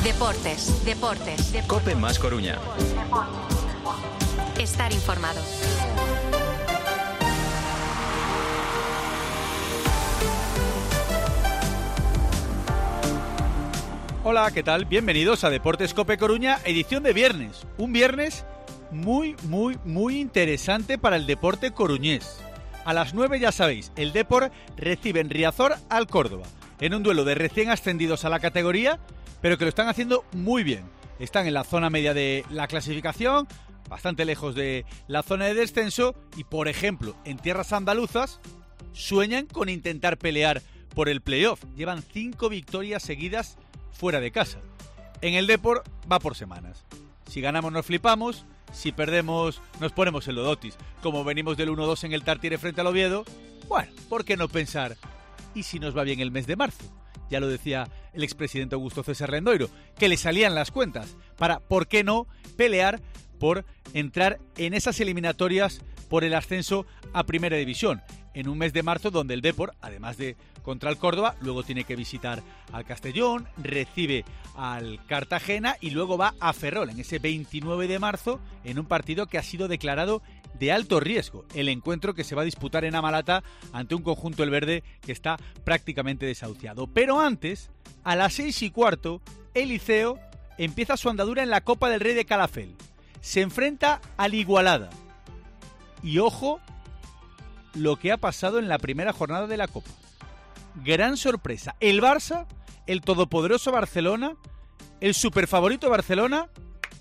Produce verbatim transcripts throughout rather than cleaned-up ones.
Deportes, deportes, deportes. COPE más Coruña. Estar informado. Hola, ¿qué tal? Bienvenidos a Deportes COPE Coruña, edición de viernes. Un viernes muy, muy, muy interesante para el deporte coruñés. A las nueve, ya sabéis, el Depor recibe en Riazor al Córdoba, en un duelo de recién ascendidos a la categoría, pero que lo están haciendo muy bien. Están en la zona media de la clasificación, bastante lejos de la zona de descenso y, por ejemplo, en tierras andaluzas, sueñan con intentar pelear por el playoff. Llevan cinco victorias seguidas fuera de casa. En el Depor va por semanas. Si ganamos nos flipamos, si perdemos nos ponemos el lodotis. Como venimos del uno dos en el Tartiere frente al Oviedo, bueno, ¿por qué no pensar? ¿Y si nos va bien el mes de marzo? Ya lo decía el expresidente Augusto César Lendoiro, que le salían las cuentas para, ¿por qué no?, pelear por entrar en esas eliminatorias por el ascenso a Primera División. En un mes de marzo donde el Depor, además de contra el Córdoba, luego tiene que visitar al Castellón, recibe al Cartagena y luego va a Ferrol en ese veintinueve de marzo en un partido que ha sido declarado de alto riesgo, el encuentro que se va a disputar en Amalata ante un conjunto el verde que está prácticamente desahuciado. Pero antes, a las seis y cuarto, el Liceo empieza su andadura en la Copa del Rey de Calafell. Se enfrenta al Igualada. Y ojo lo que ha pasado en la primera jornada de la Copa. Gran sorpresa. El Barça, el todopoderoso Barcelona, el superfavorito Barcelona,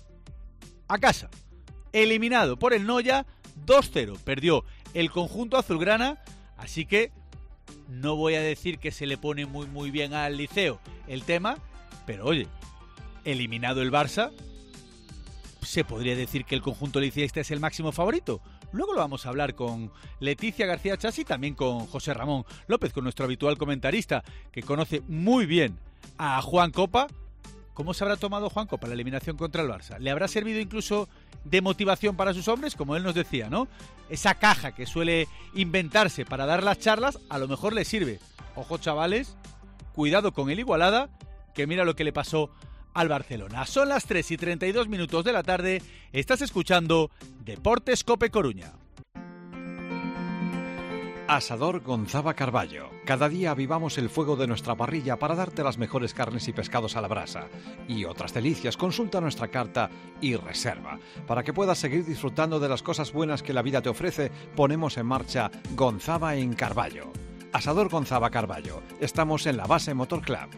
a casa. Eliminado por el Noya, dos cero. Perdió el conjunto azulgrana, así que no voy a decir que se le pone muy muy bien al Liceo el tema, pero oye, eliminado el Barça, ¿se podría decir que el conjunto liceísta es el máximo favorito? Luego lo vamos a hablar con Leticia García Chasi y también con José Ramón López, con nuestro habitual comentarista, que conoce muy bien a Juan Copa. ¿Cómo se habrá tomado Juan Copa la eliminación contra el Barça? ¿Le habrá servido incluso de motivación para sus hombres? Como él nos decía, ¿no? Esa caja que suele inventarse para dar las charlas, a lo mejor le sirve. Ojo, chavales, cuidado con el Igualada, que mira lo que le pasó al Barcelona. Son las tres y treinta y dos minutos de la tarde. Estás escuchando Deportes COPE Coruña. Asador Gonzava Carballo. Cada día avivamos el fuego de nuestra parrilla para darte las mejores carnes y pescados a la brasa. Y otras delicias. Consulta nuestra carta y reserva. Para que puedas seguir disfrutando de las cosas buenas que la vida te ofrece, ponemos en marcha Gonzava en Carballo. Asador Gonzava Carballo. Estamos en la base Motor Club.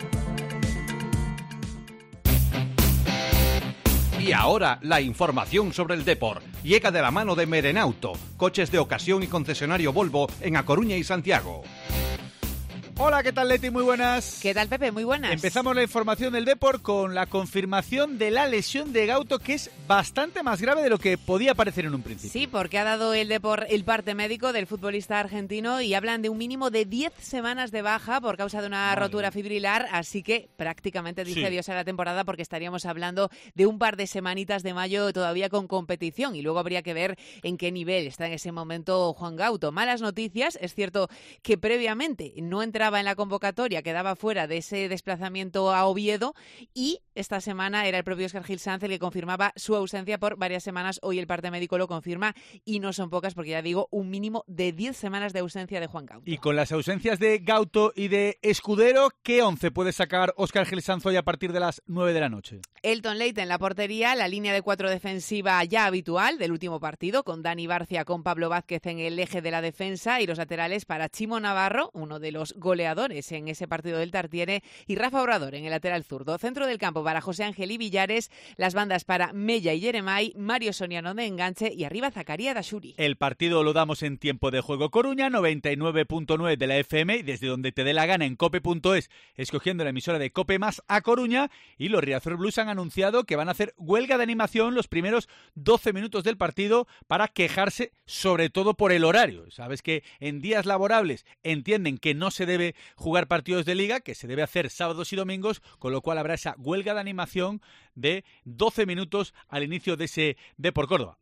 Y ahora la información sobre el Depor llega de la mano de Merenauto, coches de ocasión y concesionario Volvo en A Coruña y Santiago. Hola, ¿qué tal, Leti? Muy buenas. ¿Qué tal, Pepe? Muy buenas. Empezamos la información del Depor con la confirmación de la lesión de Gauto, que es bastante más grave de lo que podía parecer en un principio. Sí, porque ha dado el Depor el parte médico del futbolista argentino y hablan de un mínimo de diez semanas de baja por causa de una Madre. rotura fibrilar, así que prácticamente dice sí. adiós a la temporada porque estaríamos hablando de un par de semanitas de mayo todavía con competición y luego habría que ver en qué nivel está en ese momento Juan Gauto. Malas noticias, es cierto que previamente no entraba en la convocatoria, quedaba fuera de ese desplazamiento a Oviedo y esta semana era el propio Óscar Gil Sanz el que confirmaba su ausencia por varias semanas. Hoy el parte médico lo confirma y no son pocas porque ya digo, un mínimo de diez semanas de ausencia de Juan Gauto. Y con las ausencias de Gauto y de Escudero, ¿qué once puede sacar Óscar Gil Sanz hoy a partir de las nueve de la noche? Elton Leite en la portería, la línea de cuatro defensiva ya habitual del último partido, con Dani Barcia, con Pablo Vázquez en el eje de la defensa y los laterales para Chimo Navarro, uno de los goleadores en ese partido del Tartiere, y Rafa Obrador en el lateral zurdo. Centro del campo para José Ángel y Villares, las bandas para Mella y Jeremai, Mario Soriano de enganche y arriba Zacarías Dashuri. El partido lo damos en Tiempo de Juego Coruña, noventa y nueve punto nueve de la F M y desde donde te dé la gana en cope punto es, escogiendo la emisora de Cope más A Coruña. Y los Riazor Blues han anunciado que van a hacer huelga de animación los primeros doce minutos del partido para quejarse sobre todo por el horario. Sabes que en días laborables entienden que no se debe jugar partidos de liga, que se debe hacer sábados y domingos, con lo cual habrá esa huelga de animación de doce minutos al inicio de ese Depor Córdoba.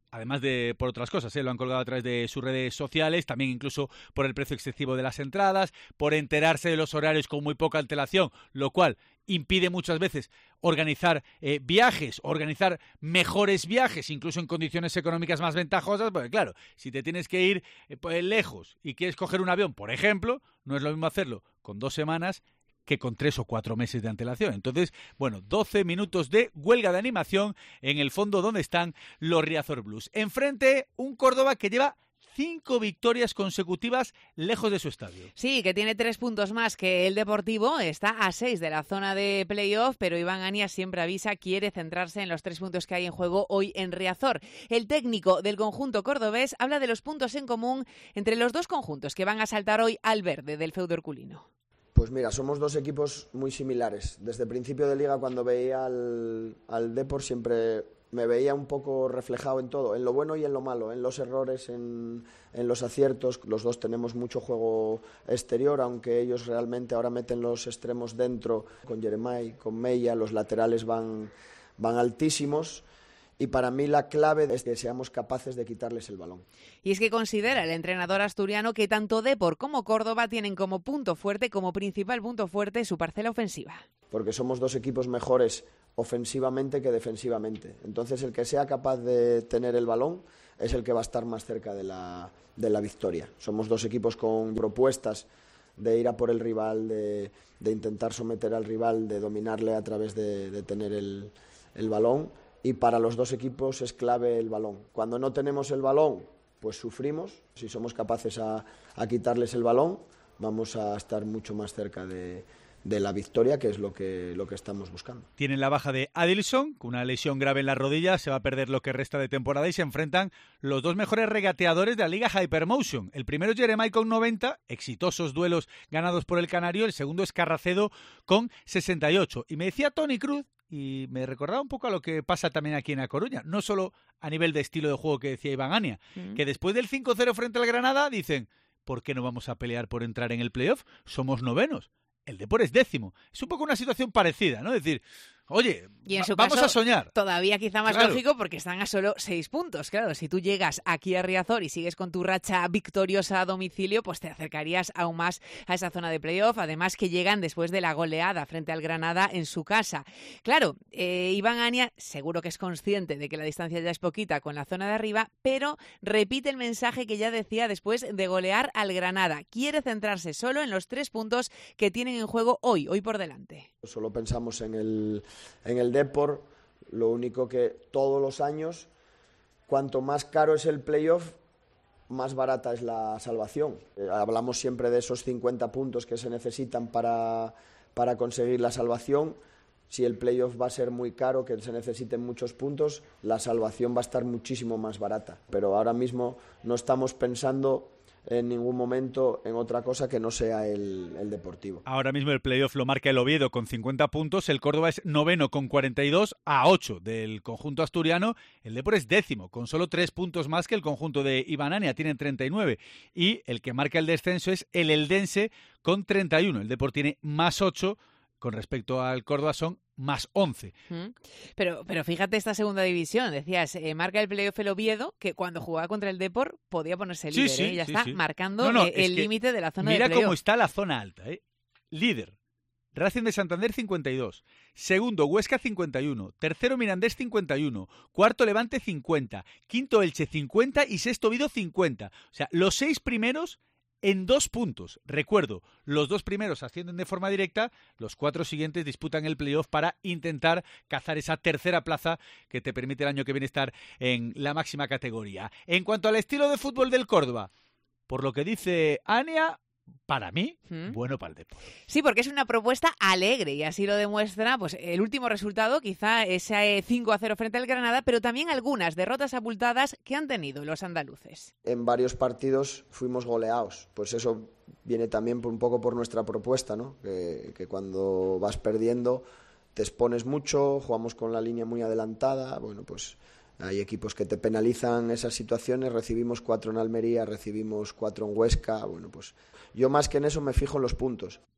además de por otras cosas, ¿eh? Lo han colgado a través de sus redes sociales, también incluso por el precio excesivo de las entradas, por enterarse de los horarios con muy poca antelación, lo cual impide muchas veces organizar eh, viajes, organizar mejores viajes, incluso en condiciones económicas más ventajosas, porque claro, si te tienes que ir eh, pues, lejos y quieres coger un avión, por ejemplo, no es lo mismo hacerlo con dos semanas que con tres o cuatro meses de antelación. Entonces, bueno, doce minutos de huelga de animación en el fondo donde están los Riazor Blues. Enfrente, un Córdoba que lleva cinco victorias consecutivas lejos de su estadio. Sí, que tiene tres puntos más que el Deportivo, está a seis de la zona de playoff, pero Iván Ania siempre avisa, quiere centrarse en los tres puntos que hay en juego hoy en Riazor. El técnico del conjunto cordobés habla de los puntos en común entre los dos conjuntos que van a saltar hoy al verde del feudo herculino. Pues mira, somos dos equipos muy similares. Desde el principio de liga, cuando veía al, al Depor, siempre me veía un poco reflejado en todo, en lo bueno y en lo malo, en los errores, en, en los aciertos. Los dos tenemos mucho juego exterior, aunque ellos realmente ahora meten los extremos dentro, con Jeremai, con Mella, los laterales van, van altísimos. Y para mí la clave es que seamos capaces de quitarles el balón. Y es que considera el entrenador asturiano que tanto Depor como Córdoba tienen como punto fuerte, como principal punto fuerte, su parcela ofensiva. Porque somos dos equipos mejores ofensivamente que defensivamente. Entonces el que sea capaz de tener el balón es el que va a estar más cerca de la, de la victoria. Somos dos equipos con propuestas de ir a por el rival, de, de intentar someter al rival, de dominarle a través de, de tener el, el balón. Y para los dos equipos es clave el balón. Cuando no tenemos el balón, pues sufrimos. Si somos capaces a, a quitarles el balón, vamos a estar mucho más cerca de, de la victoria, que es lo que, lo que estamos buscando. Tienen la baja de Adilson, con una lesión grave en la rodilla, se va a perder lo que resta de temporada y se enfrentan los dos mejores regateadores de la Liga Hypermotion. El primero es Jeremai con noventa, exitosos duelos ganados por el Canario, el segundo es Carracedo con sesenta y ocho. Y me decía Toni Cruz, y me recordaba un poco a lo que pasa también aquí en A Coruña, no solo a nivel de estilo de juego que decía Iván Ania, mm. que después del cinco cero frente al Granada dicen, ¿por qué no vamos a pelear por entrar en el playoff? Somos novenos, el Depor es décimo. Es un poco una situación parecida, ¿no? Es decir, oye, y en su vamos caso, a soñar. Todavía quizá más claro. lógico porque están a solo seis puntos. Claro, si tú llegas aquí a Riazor y sigues con tu racha victoriosa a domicilio, pues te acercarías aún más a esa zona de playoff. Además que llegan después de la goleada frente al Granada en su casa. Claro, eh, Iván Ania seguro que es consciente de que la distancia ya es poquita con la zona de arriba, pero repite el mensaje que ya decía después de golear al Granada. Quiere centrarse solo en los tres puntos que tienen en juego hoy, hoy por delante. Solo pensamos en el, en el Depor, lo único que todos los años, cuanto más caro es el playoff, más barata es la salvación. Eh, hablamos siempre de esos cincuenta puntos que se necesitan para, para conseguir la salvación. Si el playoff va a ser muy caro, que se necesiten muchos puntos, la salvación va a estar muchísimo más barata. Pero ahora mismo no estamos pensando en ningún momento en otra cosa que no sea el, el Deportivo. Ahora mismo el playoff lo marca el Oviedo con cincuenta puntos, el Córdoba es noveno con cuarenta y dos a ocho del conjunto asturiano, el Depor es décimo con solo tres puntos más que el conjunto de Iván Ania, tienen treinta y nueve, y el que marca el descenso es el Eldense con treinta y uno, el Depor tiene más ocho, con respecto al Córdoba son más once. Pero, pero fíjate esta segunda división, decías, eh, marca el playoff el Oviedo, que cuando jugaba contra el Depor podía ponerse líder, sí, sí, ¿eh? ya sí, está sí. marcando no, no, eh, el límite de la zona de playoff. playoff. Mira cómo está la zona alta, ¿eh? Líder, Racing de Santander cincuenta y dos, segundo Huesca cincuenta y uno, tercero Mirandés cincuenta y uno, cuarto Levante cincuenta, quinto Elche cincuenta y sexto Oviedo cincuenta. O sea, los seis primeros en dos puntos. Recuerdo, los dos primeros ascienden de forma directa, los cuatro siguientes disputan el playoff para intentar cazar esa tercera plaza que te permite el año que viene estar en la máxima categoría. En cuanto al estilo de fútbol del Córdoba, por lo que dice Ania, para mí, ¿Mm? bueno para el Depor. Sí, porque es una propuesta alegre y así lo demuestra pues el último resultado, quizá ese cinco a cero frente al Granada, pero también algunas derrotas abultadas que han tenido los andaluces. En varios partidos fuimos goleados, pues eso viene también por un poco por nuestra propuesta, ¿no? Que, que cuando vas perdiendo te expones mucho, jugamos con la línea muy adelantada, bueno, pues hay equipos que te penalizan esas situaciones, recibimos cuatro en Almería, recibimos cuatro en Huesca, bueno, pues yo más que en eso me fijo en los puntos.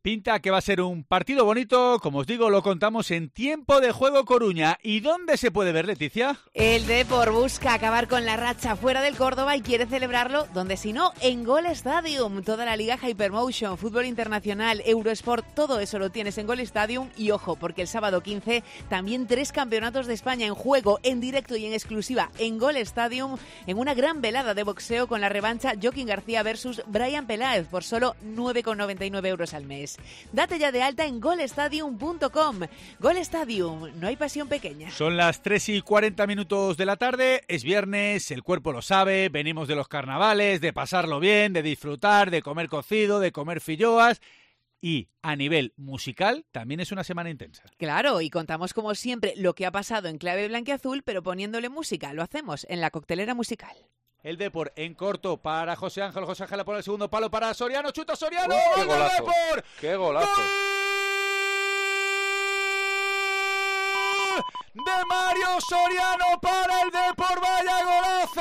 Pinta que va a ser un partido bonito, como os digo, lo contamos en Tiempo de Juego Coruña. ¿Y dónde se puede ver, Leticia? El Depor busca acabar con la racha fuera del Córdoba y quiere celebrarlo, donde si no, en Gol Stadium. Toda la Liga Hypermotion, fútbol internacional, Eurosport, todo eso lo tienes en Gol Stadium. Y ojo, porque el sábado quince también tres campeonatos de España en juego, en directo y en exclusiva en Gol Stadium, en una gran velada de boxeo con la revancha Joaquín García versus Brian Peláez por solo nueve con noventa y nueve euros al mes. Date ya de alta en gol stadium punto com. Gol Stadium, no hay pasión pequeña. Son las tres y cuarenta minutos de la tarde, es viernes, el cuerpo lo sabe, venimos de los carnavales, de pasarlo bien, de disfrutar, de comer cocido, de comer filloas. Y a nivel musical también es una semana intensa. Claro, y contamos como siempre lo que ha pasado en clave blanquiazul, pero poniéndole música. Lo hacemos en la coctelera musical. El Depor en corto para José Ángel. José Ángel por el segundo palo para Soriano. ¡Chuta Soriano! ¡Oh, qué ¡Gol del golazo! Depor! ¡Qué golazo! ¡Gol de Mario Soriano para el Depor! ¡Vaya golazo!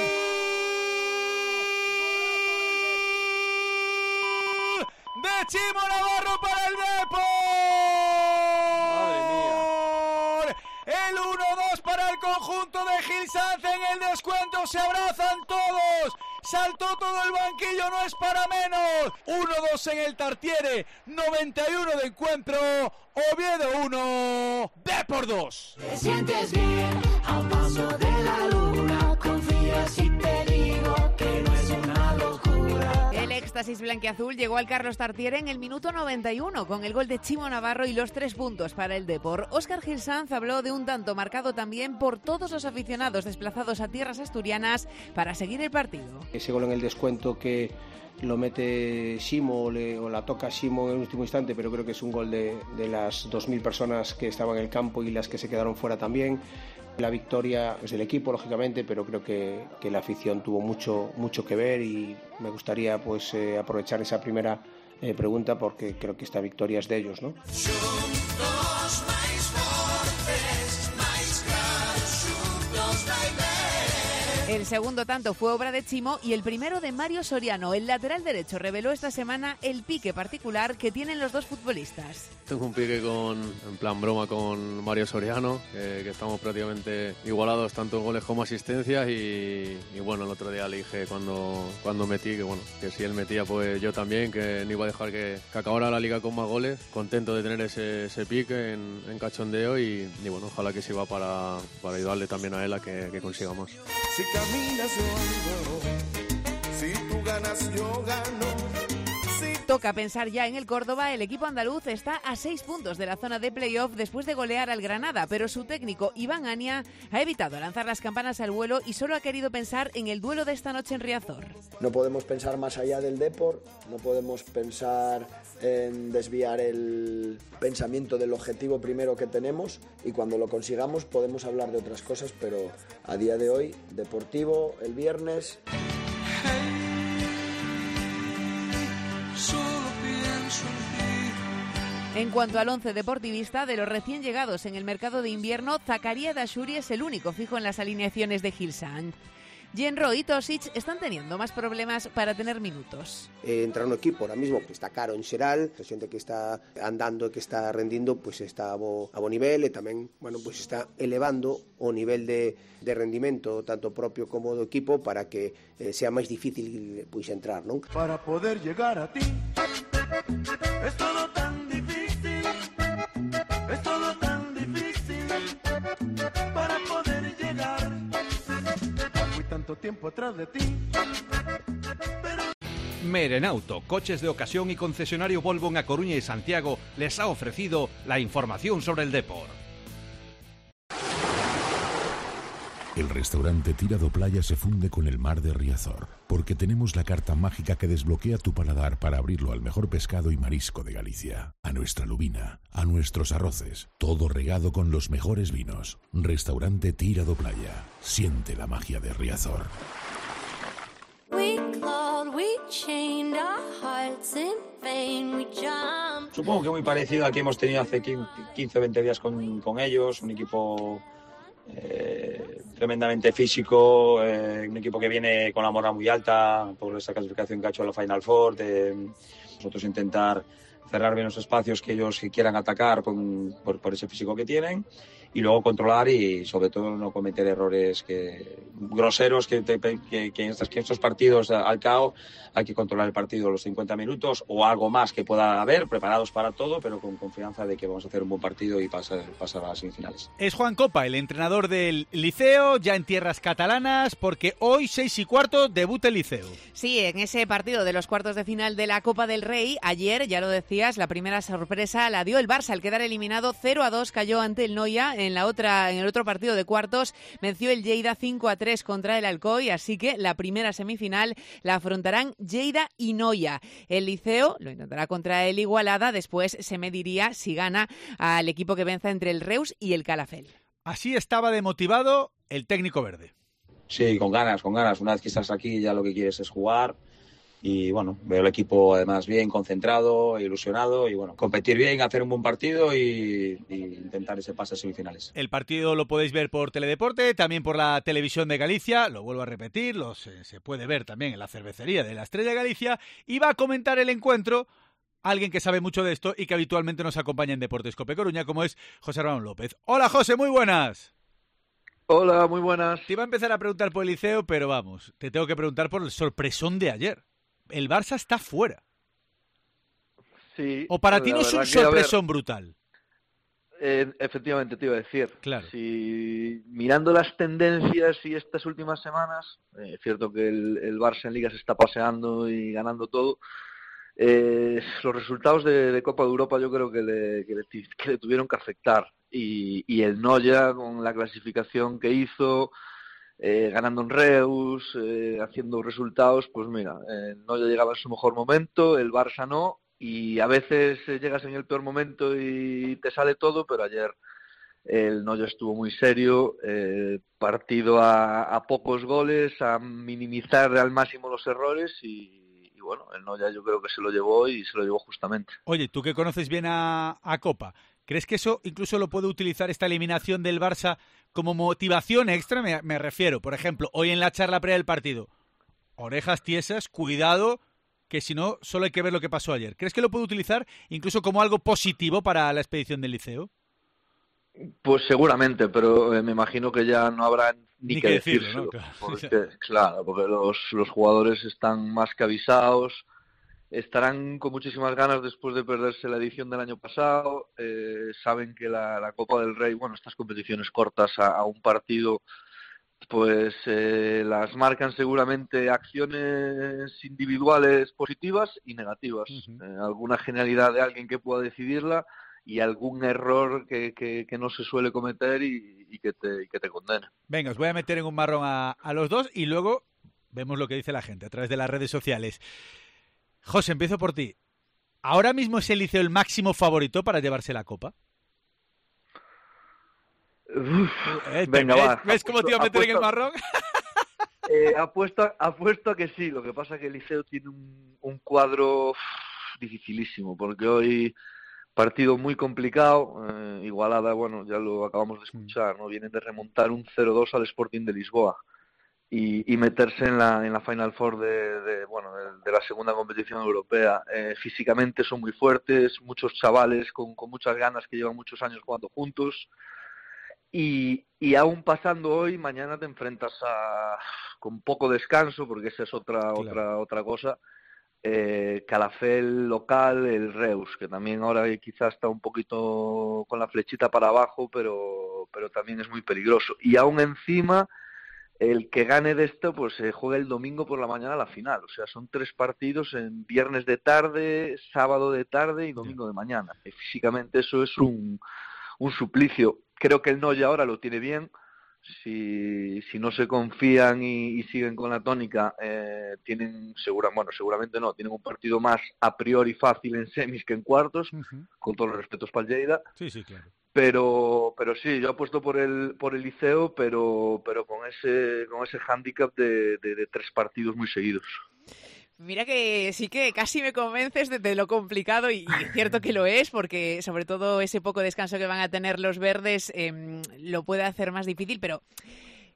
De Chimo Navarro para el Depor. Madre mía. El uno dos para el conjunto de Gil Sanz. En el descuento se abrazan todos. Saltó todo el banquillo, no es para menos. uno dos en el Tartiere. noventa y uno de encuentro. Oviedo uno, Depor dos. Te sientes bien al paso de la luna. Confías y te digo que no es una locura. El éxtasis blanquiazul llegó al Carlos Tartiere en el minuto noventa y uno con el gol de Chimo Navarro y los tres puntos para el Depor. Óscar Gil Sanz habló de un tanto marcado también por todos los aficionados desplazados a tierras asturianas para seguir el partido. Ese gol en el descuento que lo mete Ximo o, le, o la toca Ximo en el último instante, pero creo que es un gol de, de las dos mil personas que estaban en el campo y las que se quedaron fuera también. La victoria es del equipo, lógicamente, pero creo que, que la afición tuvo mucho, mucho que ver y me gustaría pues eh, aprovechar esa primera eh, pregunta porque creo que esta victoria es de ellos, ¿no? El segundo tanto fue obra de Chimo y el primero de Mario Soriano. El lateral derecho reveló esta semana el pique particular que tienen los dos futbolistas. Tengo un pique con, en plan broma con Mario Soriano, que, que estamos prácticamente igualados tanto en goles como asistencias y, y bueno, el otro día le dije cuando, cuando metí que bueno, que si él metía pues yo también, que no iba a dejar que, que acabara la liga con más goles. Contento de tener ese, ese pique en, en cachondeo y, y bueno, ojalá que sirva para, para ayudarle también a él a que, que consigamos. Si caminas yo ando, si tú ganas yo gano. Si... Toca pensar ya en el Córdoba. El equipo andaluz está a seis puntos de la zona de playoff después de golear al Granada, pero su técnico Iván Ania ha evitado lanzar las campanas al vuelo y solo ha querido pensar en el duelo de esta noche en Riazor. No podemos pensar más allá del Depor, no podemos pensar en desviar el pensamiento del objetivo primero que tenemos y cuando lo consigamos podemos hablar de otras cosas, pero a día de hoy, Deportivo, el viernes... En cuanto al once deportivista, de los recién llegados en el mercado de invierno, Zakaria Dashuri es el único fijo en las alineaciones de Gil Sanz. Genro y Tosic están teniendo más problemas para tener minutos. Eh, entrar un equipo ahora mismo que está caro en xeral, a xente que está andando e que está rendindo, pues está a bo, a bo nivel e tamén, bueno, pues está elevando o nivel de, de rendimento tanto propio como do equipo para que eh, sea máis difícil pues entrar, non? Para poder llegar a ti es todo tan difícil, es todo tan difícil para poder llegar. Fui tanto tiempo atrás de ti. Pero... Merenauto, coches de ocasión y concesionario Volvo en A Coruña y Santiago les ha ofrecido la información sobre el Depor. El restaurante Tirado Playa se funde con el mar de Riazor, porque tenemos la carta mágica que desbloquea tu paladar para abrirlo al mejor pescado y marisco de Galicia, a nuestra lubina, a nuestros arroces, todo regado con los mejores vinos. Restaurante Tirado Playa, siente la magia de Riazor. Supongo que muy parecido al que hemos tenido hace quince o veinte días con, con ellos, un equipo... Eh, tremendamente físico, eh, un equipo que viene con la moral muy alta por esa clasificación que ha hecho a la Final Four, de nosotros intentar cerrar bien los espacios que ellos que quieran atacar con, por, por ese físico que tienen, y luego controlar y sobre todo no cometer errores que, groseros que, te, que, que, en estos, que en estos partidos al C A O hay que controlar el partido los cincuenta minutos o algo más que pueda haber, preparados para todo, pero con confianza de que vamos a hacer un buen partido y pasar, pasar a las semifinales. Es Juan Copa, el entrenador del Liceo, ya en tierras catalanas, porque hoy, seis y cuarto, debuta el Liceo. Sí, en ese partido de los cuartos de final de la Copa del Rey, ayer, ya lo decías, la primera sorpresa la dio el Barça, al quedar eliminado cero a dos, cayó ante el Noia. En la otra, en el otro partido de cuartos, venció el Lleida cinco a tres contra el Alcoy, así que la primera semifinal la afrontarán Lleida y Noia. El Liceo lo intentará contra el Igualada, después se mediría si gana al equipo que venza entre el Reus y el Calafell. Así estaba de motivado el técnico verde. Sí, con ganas, con ganas. Una vez que estás aquí ya lo que quieres es jugar. Y bueno, veo el equipo además bien concentrado, ilusionado y bueno, competir bien, hacer un buen partido y, y intentar ese pase a semifinales. El partido lo podéis ver por Teledeporte, también por la televisión de Galicia, lo vuelvo a repetir, lo se, se puede ver también en la cervecería de la Estrella Galicia, y va a comentar el encuentro alguien que sabe mucho de esto y que habitualmente nos acompaña en Deportes Cope Coruña, como es José Ramón López. Hola José, muy buenas. Hola, muy buenas. Te iba a empezar a preguntar por el Liceo, pero vamos, te tengo que preguntar por el sorpresón de ayer. El Barça está fuera. Sí. ¿O para ti no es un sorpresón brutal? Eh, efectivamente, te iba a decir. Claro. Si mirando las tendencias y estas últimas semanas, eh, es cierto que el, el Barça en Liga se está paseando y ganando todo. Eh, los resultados de, de Copa de Europa yo creo que le, que le, que le tuvieron que afectar. Y, y el Noia, con la clasificación que hizo... Eh, ganando en Reus, eh, haciendo resultados, pues mira, eh, no llegaba en su mejor momento, el Barça no, y a veces eh, llegas en el peor momento y te sale todo, pero ayer el Noia estuvo muy serio, eh, partido a, a pocos goles, a minimizar al máximo los errores y, y bueno, el Noia yo creo que se lo llevó y se lo llevó justamente. Oye, tú que conoces bien a, a Copa, ¿crees que eso incluso lo puede utilizar esta eliminación del Barça como motivación extra? Me, me refiero, por ejemplo, hoy en la charla previa del partido, orejas tiesas, cuidado, que si no, solo hay que ver lo que pasó ayer. ¿Crees que lo puede utilizar incluso como algo positivo para la expedición del Liceo? Pues seguramente, pero eh, me imagino que ya no habrá ni, ni que, que decirlo, decirlo, ¿no? Claro. Porque, claro, porque los, los jugadores están más que avisados, estarán con muchísimas ganas después de perderse la edición del año pasado, eh, saben que la, la Copa del Rey, bueno, estas competiciones cortas a, a un partido, pues eh, las marcan seguramente acciones individuales positivas y negativas. Uh-huh. Eh, alguna genialidad de alguien que pueda decidirla y algún error que, que, que no se suele cometer y, y, que te, y que te condena. Venga, os voy a meter en un marrón a, a los dos y luego vemos lo que dice la gente a través de las redes sociales. José, empiezo por ti. ¿Ahora mismo es el Liceo el máximo favorito para llevarse la Copa? Uf, eh, venga, ¿ves, va. ¿Ves cómo te iba a meter apuesto, en el marrón? eh, apuesto, apuesto a que sí. Lo que pasa es que el Liceo tiene un, un cuadro uf, dificilísimo, porque hoy partido muy complicado. Eh, Igualada, bueno, ya lo acabamos de escuchar, ¿no? Vienen de remontar un cero dos al Sporting de Lisboa. Y, y meterse en la en la Final Four de, de bueno de, de la segunda competición europea. Eh, físicamente son muy fuertes, muchos chavales con, con muchas ganas que llevan muchos años jugando juntos y, y aún pasando hoy, mañana te enfrentas a con poco descanso, porque esa es otra claro. otra otra cosa. Eh, Calafell local, el Reus, que también ahora quizás está un poquito con la flechita para abajo, pero pero también es muy peligroso. Y aún encima el que gane de esto, pues se juega el domingo por la mañana la final. O sea, son tres partidos en viernes de tarde, sábado de tarde y domingo de mañana. Y físicamente eso es un, un suplicio. Creo que el Noia ahora lo tiene bien. Si, si no se confían y, y siguen con la tónica, eh, tienen, segura, bueno, seguramente no, tienen un partido más a priori fácil en semis que en cuartos, uh-huh. con todos los respetos para el Lleida. Sí, sí, claro. Pero pero sí, yo apuesto por el por el Liceo, pero pero con ese con ese hándicap de, de, de tres partidos muy seguidos. Mira que sí que casi me convences de, de lo complicado y, y cierto que lo es, porque sobre todo ese poco descanso que van a tener los verdes eh, lo puede hacer más difícil, pero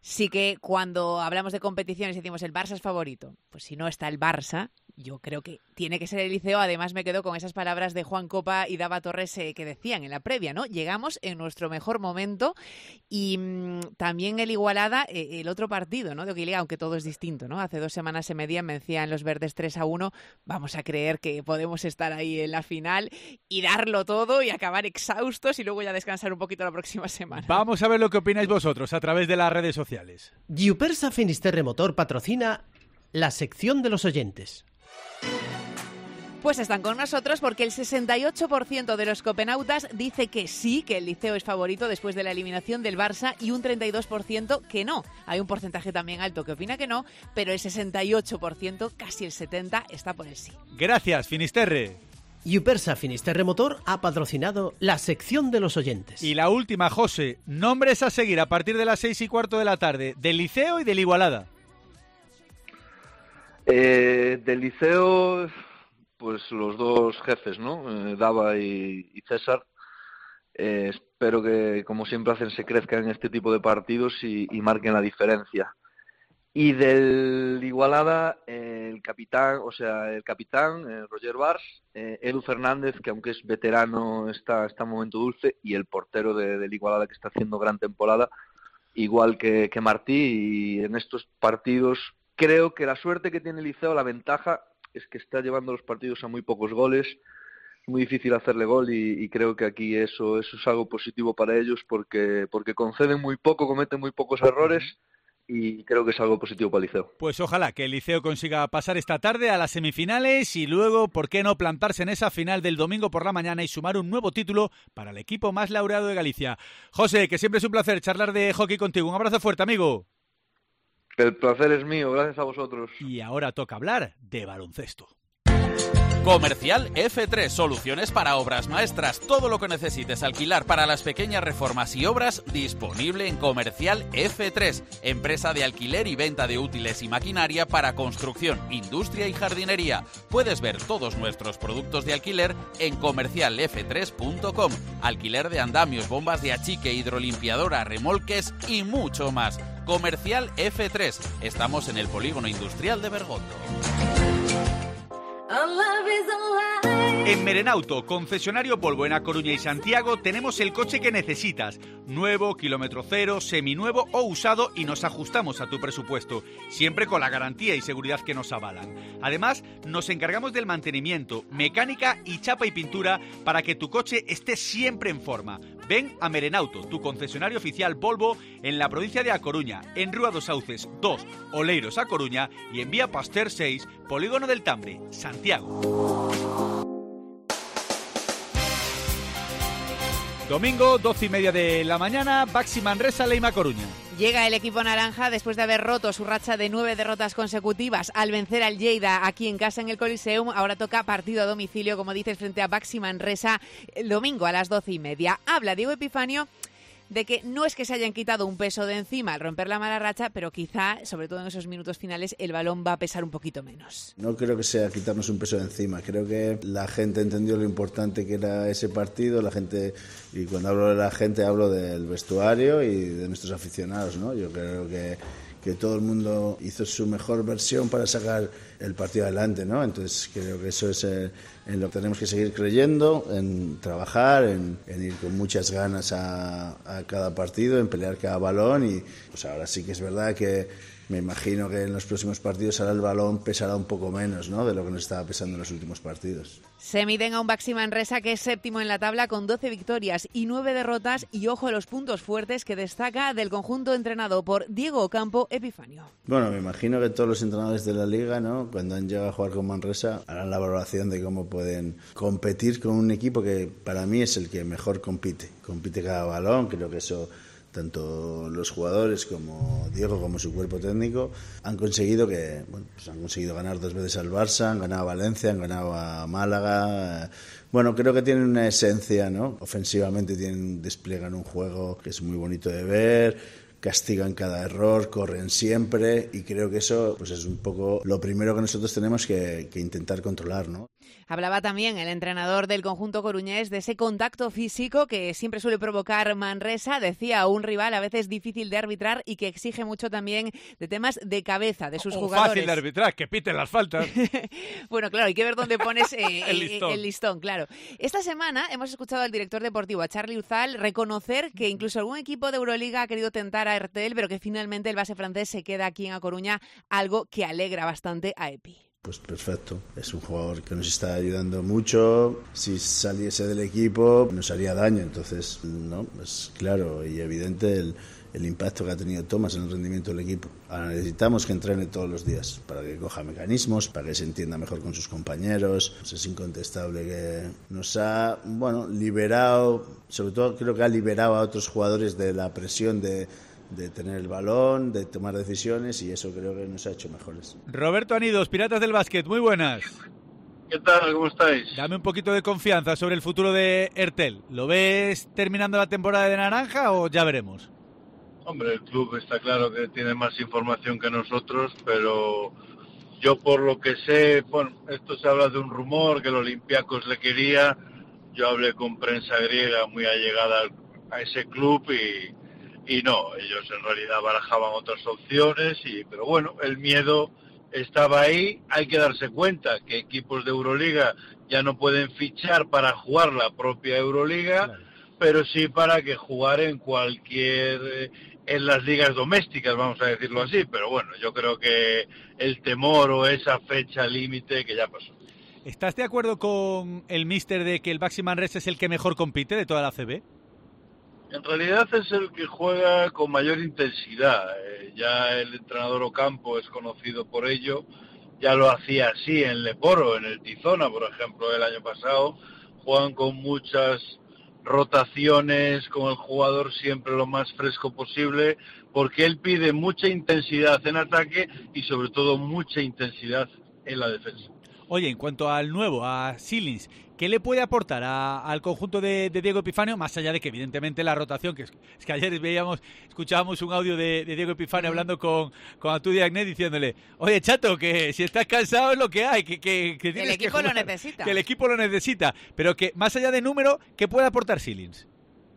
Sí que cuando hablamos de competiciones y decimos el Barça es favorito, pues si no está el Barça, yo creo que tiene que ser el Liceo. Además me quedo con esas palabras de Juan Copa y Dava Torres eh, que decían en la previa, ¿no? Llegamos en nuestro mejor momento y mmm, también el Igualada, eh, el otro partido, ¿no? De Oquiliga, aunque todo es distinto, ¿no? Hace dos semanas se medían, vencían los verdes tres a uno. Vamos a creer que podemos estar ahí en la final y darlo todo y acabar exhaustos y luego ya descansar un poquito la próxima semana. Vamos a ver lo que opináis vosotros a través de las redes sociales. Giupersa Finisterre Motor patrocina la sección de los oyentes. Pues están con nosotros porque el sesenta y ocho por ciento de los copenautas dice que sí, que el Liceo es favorito después de la eliminación del Barça y un treinta y dos por ciento que no. Hay un porcentaje también alto que opina que no, pero el sesenta y ocho por ciento, casi el setenta por ciento, está por el sí. Gracias, Finisterre. Giupersa Finisterre Motor ha patrocinado la sección de los oyentes. Y la última, José, nombres a seguir a partir de las seis y cuarto de la tarde, del Liceo y del Igualada. Eh, del Liceo, pues los dos jefes, ¿no? Eh, Dava y, y César. Eh, espero que, como siempre hacen, se crezcan en este tipo de partidos y, y marquen la diferencia. Y del Igualada, eh, el capitán, o sea, el capitán, eh, Roger Bars, eh, Edu Fernández, que aunque es veterano, está, está en un momento dulce, y el portero de, del Igualada, que está haciendo gran temporada, igual que, que Martí, y en estos partidos creo que la suerte que tiene el Liceo, la ventaja, es que está llevando los partidos a muy pocos goles, es muy difícil hacerle gol, y, y creo que aquí eso, eso es algo positivo para ellos, porque, porque conceden muy poco, cometen muy pocos errores, y creo que es algo positivo para el Liceo. Pues ojalá que el Liceo consiga pasar esta tarde a las semifinales y luego, ¿por qué no plantarse en esa final del domingo por la mañana y sumar un nuevo título para el equipo más laureado de Galicia? José, que siempre es un placer charlar de hockey contigo. Un abrazo fuerte, amigo. El placer es mío, gracias a vosotros. Y ahora toca hablar de baloncesto. Comercial F tres, soluciones para obras maestras. Todo lo que necesites alquilar para las pequeñas reformas y obras, disponible en Comercial F tres, empresa de alquiler y venta de útiles y maquinaria para construcción, industria y jardinería. Puedes ver todos nuestros productos de alquiler en comercial f tres punto com. Alquiler de andamios, bombas de achique, hidrolimpiadora, remolques y mucho más. Comercial F tres. Estamos en el Polígono Industrial de Bergondo. En Merenauto, concesionario Volvo en A Coruña y Santiago, tenemos el coche que necesitas. Nuevo, kilómetro cero, seminuevo o usado, y nos ajustamos a tu presupuesto, siempre con la garantía y seguridad que nos avalan. Además, nos encargamos del mantenimiento, mecánica y chapa y pintura para que tu coche esté siempre en forma. Ven a Merenauto, tu concesionario oficial Volvo en la provincia de A Coruña, en Rúa dos Sauces dos, Oleiros, A Coruña, y en Vía Pasteur seis, Polígono del Tambre, Santiago. Domingo, doce y media de la mañana, Baxi Manresa, Leima, Coruña. Llega el equipo naranja después de haber roto su racha de nueve derrotas consecutivas al vencer al Lleida aquí en casa en el Coliseum. Ahora toca partido a domicilio, como dices, frente a Baxi Manresa el domingo a las doce y media. Habla Diego Epifanio de que no es que se hayan quitado un peso de encima al romper la mala racha, pero quizá, sobre todo en esos minutos finales, el balón va a pesar un poquito menos. No creo que sea quitarnos un peso de encima. Creo que la gente entendió lo importante que era ese partido. La gente, y cuando hablo de la gente hablo del vestuario y de nuestros aficionados, ¿no? Yo creo que que todo el mundo hizo su mejor versión para sacar el partido adelante, ¿no? Entonces creo que eso es eh, en lo que tenemos que seguir creyendo, en trabajar, en, en ir con muchas ganas a, a cada partido, en pelear cada balón, y pues ahora sí que es verdad que me imagino que en los próximos partidos ahora el balón pesará un poco menos, ¿no?, de lo que nos estaba pesando en los últimos partidos. Se miden a un Baxi Manresa que es séptimo en la tabla con doce victorias y nueve derrotas, y ojo a los puntos fuertes que destaca del conjunto entrenado por Diego Ocampo Epifanio. Bueno, me imagino que todos los entrenadores de la liga, ¿no?, cuando han llegado a jugar con Manresa harán la valoración de cómo pueden competir con un equipo que para mí es el que mejor compite, compite cada balón. Creo que eso tanto los jugadores como Diego, como su cuerpo técnico, han conseguido que bueno, pues han conseguido ganar dos veces al Barça, han ganado a Valencia, han ganado a Málaga. Bueno, creo que tienen una esencia, ¿no? Ofensivamente tienen, despliegan un juego que es muy bonito de ver, castigan cada error, corren siempre, y creo que eso pues es un poco lo primero que nosotros tenemos que, que intentar controlar, ¿no? Hablaba también el entrenador del conjunto coruñés de ese contacto físico que siempre suele provocar Manresa. Decía, un rival a veces difícil de arbitrar y que exige mucho también de temas de cabeza de sus o jugadores. Fácil de arbitrar, que piten las faltas. Bueno, claro, hay que ver dónde pones eh, el, listón. el listón, claro. Esta semana hemos escuchado al director deportivo, a Charly Uzal, reconocer que incluso algún equipo de Euroliga ha querido tentar a Ertel, pero que finalmente el base francés se queda aquí en A Coruña, algo que alegra bastante a Epi. Pues perfecto, es un jugador que nos está ayudando mucho. Si saliese del equipo nos haría daño, entonces no, es claro y evidente el, el impacto que ha tenido Thomas en el rendimiento del equipo. Ahora necesitamos que entrene todos los días para que coja mecanismos, para que se entienda mejor con sus compañeros. Es incontestable que nos ha, bueno, liberado, sobre todo creo que ha liberado a otros jugadores de la presión de de tener el balón, de tomar decisiones, y eso creo que nos ha hecho mejores. Roberto Anidos, Piratas del Básquet, muy buenas. ¿Qué tal? ¿Cómo estáis? Dame un poquito de confianza sobre el futuro de Ertel. ¿Lo ves terminando la temporada de naranja o ya veremos? Hombre, el club está claro que tiene más información que nosotros, pero yo por lo que sé, bueno, esto se habla de un rumor, que el Olympiacos le quería. Yo hablé con prensa griega muy allegada a ese club y Y no, ellos en realidad barajaban otras opciones, y pero bueno, el miedo estaba ahí. Hay que darse cuenta que equipos de Euroliga ya no pueden fichar para jugar la propia Euroliga, claro, pero sí para que jugar en cualquier, en las ligas domésticas, vamos a decirlo así. Pero bueno, yo creo que el temor o esa fecha límite que ya pasó. ¿Estás de acuerdo con el míster de que el Baxi Manresa es el que mejor compite de toda la A C B? En realidad es el que juega con mayor intensidad. Eh, ya el entrenador Ocampo es conocido por ello. Ya lo hacía así en Leporo, en el Tizona, por ejemplo, el año pasado. Juegan con muchas rotaciones, con el jugador siempre lo más fresco posible, porque él pide mucha intensidad en ataque y sobre todo mucha intensidad en la defensa. Oye, en cuanto al nuevo, a Silins, ¿qué le puede aportar a, al conjunto de, de Diego Epifanio? Más allá de que, evidentemente, la rotación, que es, es que ayer veíamos, escuchábamos un audio de, de Diego Epifanio hablando con, con Atudi Agnet diciéndole, oye, chato, que si estás cansado es lo que hay, que, que, que tienes el equipo que jugar, lo necesita. Que el equipo lo necesita, pero que más allá de número, ¿qué puede aportar Silins?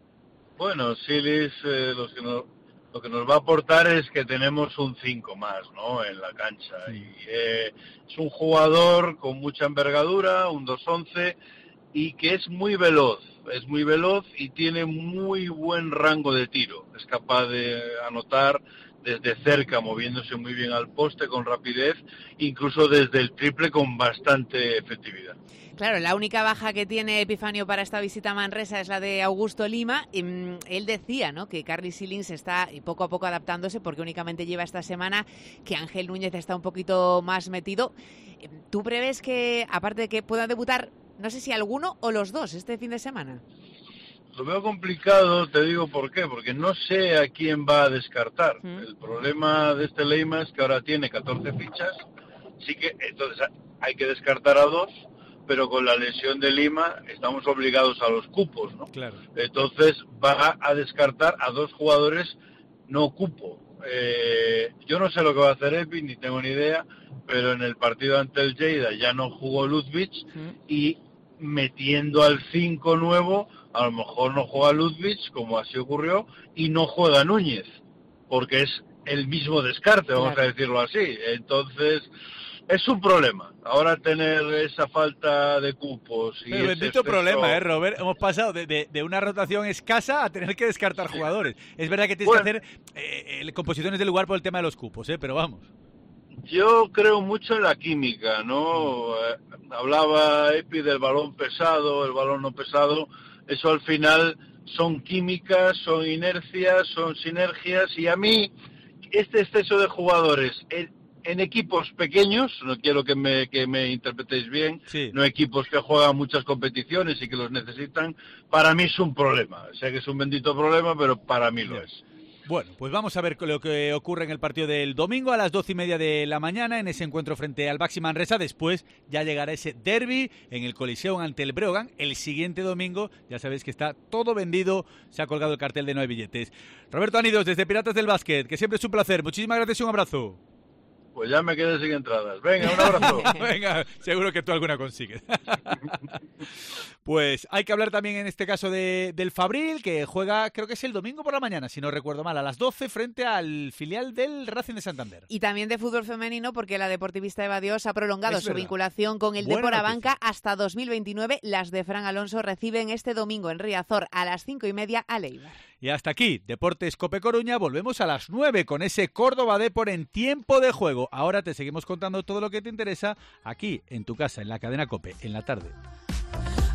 Bueno, Silins, eh, los que no... Lo que nos va a aportar es que tenemos un cinco más, ¿no?, en la cancha. Y, eh, es un jugador con mucha envergadura, un dos once, y que es muy veloz. Es muy veloz y tiene muy buen rango de tiro. Es capaz de anotar desde cerca, moviéndose muy bien al poste con rapidez, incluso desde el triple con bastante efectividad. Claro, la única baja que tiene Epifanio para esta visita a Manresa es la de Augusto Lima. Y, mmm, él decía, ¿no?, que Carly Silins está poco a poco adaptándose porque únicamente lleva esta semana, que Ángel Núñez está un poquito más metido. ¿Tú prevés que, aparte de que pueda debutar, no sé si alguno o los dos este fin de semana? Lo veo complicado, te digo por qué, porque no sé a quién va a descartar. Mm. El problema de este Lima es que ahora tiene catorce fichas, sí que entonces hay que descartar a dos, pero con la lesión de Lima estamos obligados a los cupos, ¿no? Claro. Entonces va a descartar a dos jugadores no cupo. Eh, yo no sé lo que va a hacer Epi, ni tengo ni idea, pero en el partido ante el Lleida ya no jugó Ludwig, ¿Mm? Y metiendo al cinco nuevo, a lo mejor no juega Ludwig, como así ocurrió, y no juega Núñez, porque es el mismo descarte, vamos claro. a decirlo así. Entonces es un problema. Ahora tener esa falta de cupos y Pero ese bendito exceso... problema, ¿eh, Robert? Hemos pasado de, de, de una rotación escasa a tener que descartar sí. jugadores. Es verdad que tienes bueno, que hacer eh, eh, composiciones de lugar por el tema de los cupos, ¿eh? Pero vamos. Yo creo mucho en la química, ¿no? Eh, hablaba Epi del balón pesado, el balón no pesado. Eso al final son químicas, son inercias, son sinergias. Y a mí, este exceso de jugadores... El, en equipos pequeños, no quiero que me, que me interpretéis bien, sí. no equipos que juegan muchas competiciones y que los necesitan, para mí es un problema. Sé que es un bendito problema, pero para mí lo es. Bueno, pues vamos a ver lo que ocurre en el partido del domingo a las doce y media de la mañana, en ese encuentro frente al Baxi Manresa. Después ya llegará ese derbi en el Coliseum ante el Breogán. El siguiente domingo, ya sabéis que está todo vendido, se ha colgado el cartel de no hay billetes. Roberto Anidos, desde Piratas del Básquet, que siempre es un placer. Muchísimas gracias y un abrazo. pues ya me quedé sin entradas. Venga, un abrazo. Venga, seguro que tú alguna consigues. Pues hay que hablar también en este caso de, del Fabril, que juega, creo que es el domingo por la mañana, si no recuerdo mal, a las doce frente al filial del Racing de Santander. Y también de fútbol femenino, porque la Deportivista de Badajoz ha prolongado Es su verdad. vinculación con el Buena Depor noticia. Abanca hasta dos mil veintinueve. Las de Fran Alonso reciben este domingo en Riazor a las cinco y media a Leibar. Y hasta aquí, Deportes Cope Coruña, volvemos a las nueve con ese Córdoba Depor en tiempo de juego. Ahora te seguimos contando todo lo que te interesa aquí, en tu casa, en la cadena Cope, en la tarde.